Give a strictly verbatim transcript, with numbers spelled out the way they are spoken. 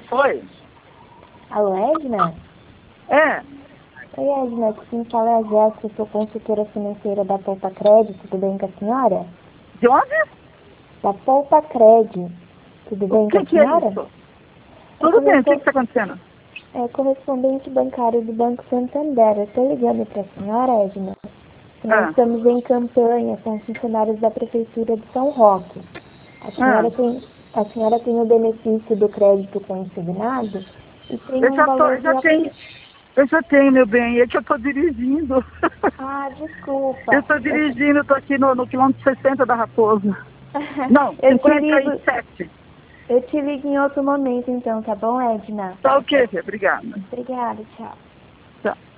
Oi? Alô, Edna? É? Oi, Edna, aqui quem fala é a Jéssica, sou consultora financeira da Poupa Cred, tudo bem com a senhora? De onde? Da Poupa Cred, tudo O bem com que a que é senhora? isso? É, Tudo bem, o que correspo- está acontecendo? é correspondente bancário do Banco Santander. Eu tô ligando para a senhora, Edna, que nós Ah, estamos em campanha com funcionários da Prefeitura de São Roque. A ah. senhora tem, a senhora tem o benefício do crédito consignado e tem Eu um já, tô, valor eu de... já tenho, eu já tenho, meu bem, é que eu estou dirigindo. Ah, Eu desculpa. estou Eu, dirigindo, estou aqui no, no quilômetro sessenta da Raposa. Não, eu te cinquenta ligo, e sete. eu te ligo em outro momento então, tá bom, Edna? Tá ok, filha, obrigada. Obrigada, tchau. Tchau.